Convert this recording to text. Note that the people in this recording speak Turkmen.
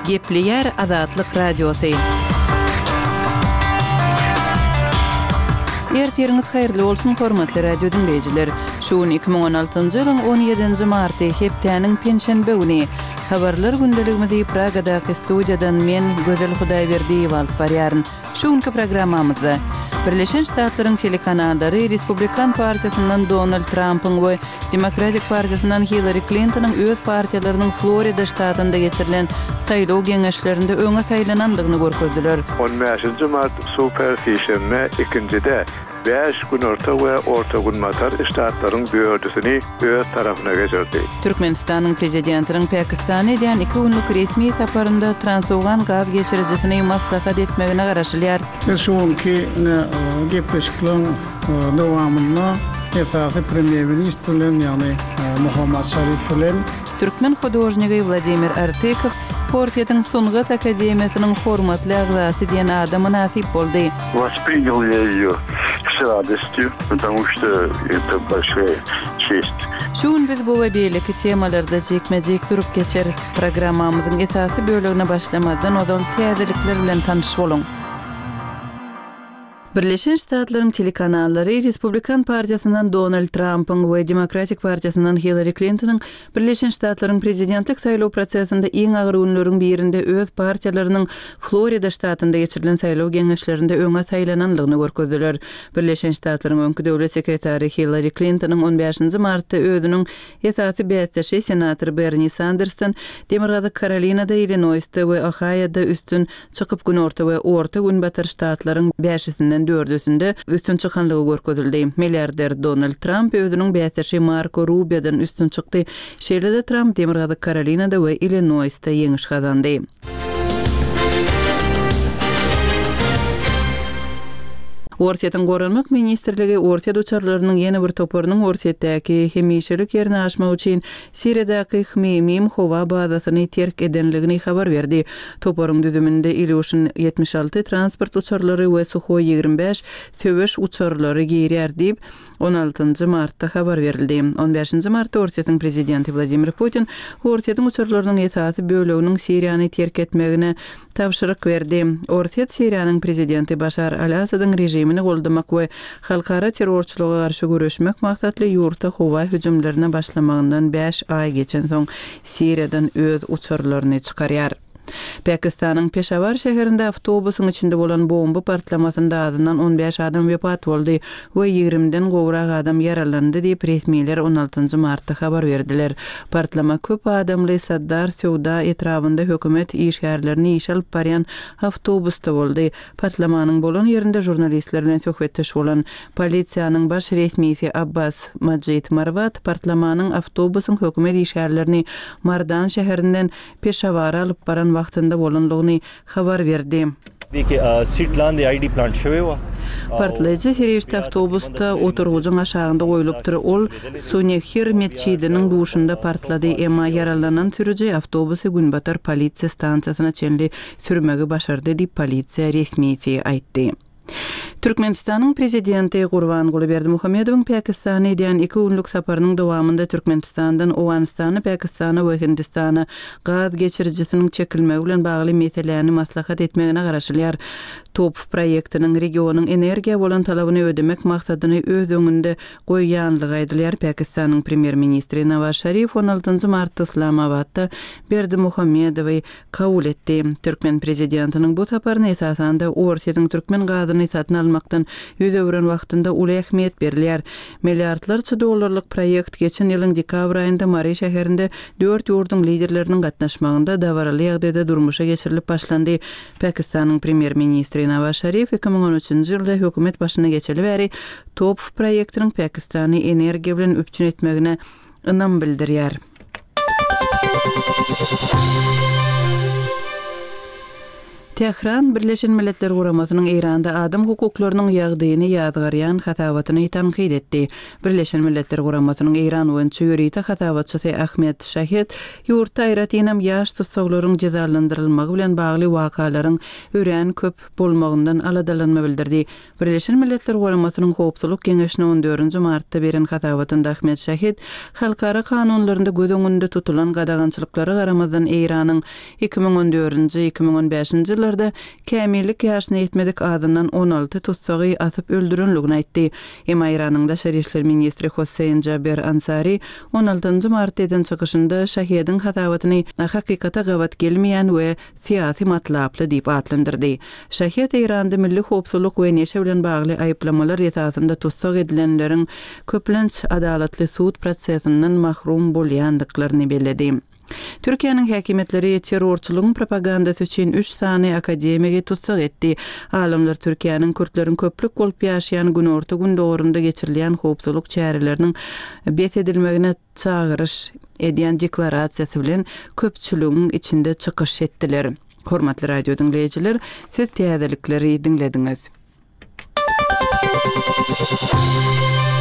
Gepli Yer Azatlyk Radiosu. Ertiriňiz haýyrly bolsun hormatly radio dinleýijiler. Şu 2016-njy ýylyň 17-nji marty hepdeniň penşenbe güni habarlar gündeligimizi Pragadaky studiýadan men Gözel Hudaýberdiýew alyp barýaryn. Şu günkü programmamyzda Birleşen Ştatlaryň telekanallary Respublikan partiýasynyň Donald Trump'yň we Demokratik partiýasynyň Hillary Clinton'yň öz partiýalarynyň Florida ştatynda geçirilen saýlaw geňeşlerinde öňe saýlanandygyny görkezdiler. 15-nji mart superfişemme ikincide 5 gün orta gün matar ştatlaryň büyördüsini öz tarabyna geçirdi. Türkmenistanyň prezidentiniň Pakistana eden 2 günlük resmi saparynda transowgan gaz geçiricisini maslahat etmegine garaşylýar. Şonki gepleşikliň dowamynda esasy premier ministrliň ýani Muhammad Şerif bilen Türkmen hodojnygy Vladimir Artekov Portiýatyň Sungat Akademiýasynyň hormatly agzasy diýen adama nasip boldy. Воспринял я её с радостью, потому что это большая честь. Şuň biz bu we beýleki temalarda jekmejek durup geçer programmamyzyň esasy bölegine başlamadan ozal täzelikler bilen tanyş boluň. Birleşen Ştatlaryň telekanallary Respublikan partiýasynyň Donald Trump'yň we Demokratik partiýasynyň Hillary Clinton'yň Birleşen Ştatlaryň prezidentlik saýlaw prosesinde iň agyr günleriň birinde öz partiýalarynyň Florida ştatynda geçirilen saýlaw geňeşlerinde öňe saýlanandygyny görkezdiler. Birleşen Ştatlaryň öňkü döwlet sekretary Hillary Clinton'yň 15-nji martda özüniň esasy beýatdaşy senator Bernie Sanders'tan Demokratik Carolina'da, Illinois'da we Ohio'da üstün çykyp gün orta gün batar ştatlaryň 5-sinden 4-sinde üstün çykanlygy görkezildi. Milliarder Donald Trump özüniň beýatdaşy Marco Rubio'dan üstün çykdy. Şeýle-de Trump Demokratik Carolina'da we Illinois'da ýeňiş gazandy. Ortiýatyň Gorunmak ministrligi ortiýa uçarlarynyň ýene bir toparynyň ortiýatdaky hemişelik ýerine aşmak üçin Siriýadaky Hmeymim howa bazasyny terk edenligini habar berdi. Toparyň düzüminde Ilyushin 76 transport uçarlary we Sukhoi 25 töweş uçarlary gýerýär diýip 16-njy martda habar berildi. 15-nji martda ortiýatyň prezidenti Vladimir Putin ortiýatyň uçarlarynyň esasy böleginiň Siriýany terk etmegine tapşyryk berdi. Ortiýat Siriýanyň prezidenti Bashar al-Asadyň rejimini goldamak we halkara terrorçylyga garşy görüşmek maksatly ýurta howa hüjümlerine başlamagyndan 5 ay geçen soň Siriýadan öz uçarlaryny çykarýar. Pakistanyň Peshawar şäherinde awtobusyň içinde bolan bomba partlamasynda azyndan 15 adam wepat boldy we 20-den gowrak adam yaralandy diýip resmiýetler 16-njy martda habar berdiler. Partlama köp adamly Saddar Sowda etrafynda hökümet işgärlerini iş alyp barýan awtobusda boldy. Partlamanyň bolan ýerinde jurnalistler bilen söhbetdeş bolan polisiýanyň baş resmisi Abbas Majid Marvat partlamanyň awtobusyň hökümet işgärlerini Mardan şäherinden Peshawara alyp baran wagtynda bolanlygyny habar berdi. Partlayıcı Hirişte avtobusta oturgucun aşağında koyulupdur. Ol Sunehir Metçidinin duşunda partladı. Ema yaralanan sürücü avtobusu Günbatar polisiya stansiyasına çenli sürmegi başardı diýip polisiya resmisi aýtdy. Türkmenistanyň prezidenti Gurbanguly Berdimuhammedowyň Pakistana eden 2 günlük saparynyň dowamında Türkmenistandan Owganistana, Pakistana we Hindistana gaz geçiricisiniň çekilmegi bilen bagly meselelerini maslahat etmegine garaşylýar. Top proýektiniň regionyň energiýa bolan talabyny ödemek maksadyny öz öňünde goýýanlygy aýdylýar. Pakistanyň premier ministri Nawaz Sharif 16-njy martda Islamabadda Berdimuhammedowy kabul etdi. Türkmen prezidentiniň bu saparyna esasında ortiýatyň türkmen gazyny satyn almakdan ýüzewren wagtynda uly ähmiýet berilýär. Milliardlarça dollarlyk proýekt geçen ýylyň dekabr aýynda Mari şäherinde 4 ýurdun liderleriniň gatnaşmagynda dawaraly ýagdaýda durmuşa geçirilip başlandy. Pakistanyň premier ministri Nawaz Sharif 2013-nji ýylda hökümet başyna geçeli bäri top proýektiniň Pakistany energiýa bilen üpçün etmegine ynam bildirýär. Tehran Birleşen Milletler Guramasının İranda adam hukuklarynyň ýagdaýyny ýadgarýan hatawatyny tanqid etdi. Birleşen Milletler Guramasının İran öňçü ýürüýte hatawatçysy Ahmet Şahid ýurtda ýaratynam ýaş tutsaglaryň cezalandyrylmagy bilen bagly wakalaryň örän köp bolmagyndan aladalanma bildirdi. Birleşen Milletler Guramasının Howpsuzlyk Geňeşine 14-nji martda beren hatawatynda Ahmet Şahid halkara kanunlarynda göz öňünde tutulan gadagançylyklary garamazdan İranyň 2014-nji 2015-nji kämillik ýaşyna ýetmedik adından 16 tutsagy atyp öldürenligini aýtdy. Emma İranyň Daşary işler ministri Hossein Jaber Ansari 16-njy martdan çykyşynda Şahidyň hatawatyny hakykata gawat gelmeýän we syýasy matlaply diýip atlandyrdy. Şahid Iranda milli howpsuzlyk we neşe bilen bagly aýplamalar ýetazynda tutsag edilenleriň köplenç adalatly suud prosesinden mahrum bolýandyklaryny belledi. Türkiýanyň häkimetleri terrorçylygyň propagandasy üçin 3 sany akademiyage tutsag etdi. Alimler Türkiýanyň Kürtleriň köplük bolup ýaşaýan günorta gün dogrunda geçirilýän howpsuzlyk çärelerini besedilmegine çagyryş edýän deklarasiýasy bilen köpçüligiň içinde çykyş etdiler. Hormatly radio dinleýijiler, siz täzelikleri dinlediňiz.